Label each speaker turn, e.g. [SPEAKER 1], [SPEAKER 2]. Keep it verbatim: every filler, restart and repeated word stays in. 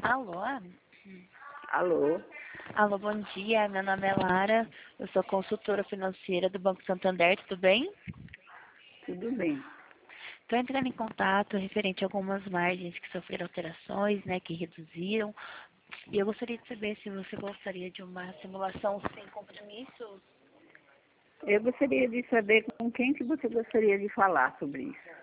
[SPEAKER 1] Alô?
[SPEAKER 2] Alô?
[SPEAKER 1] Alô, bom dia. Meu nome é Lara. Eu sou consultora financeira do Banco Santander. Tudo bem?
[SPEAKER 2] Tudo bem.
[SPEAKER 1] Estou entrando em contato referente a algumas margens que sofreram alterações, né, que reduziram. E eu gostaria de saber se você gostaria de uma simulação sem compromisso.
[SPEAKER 2] Eu gostaria de saber com quem que você gostaria de falar sobre isso.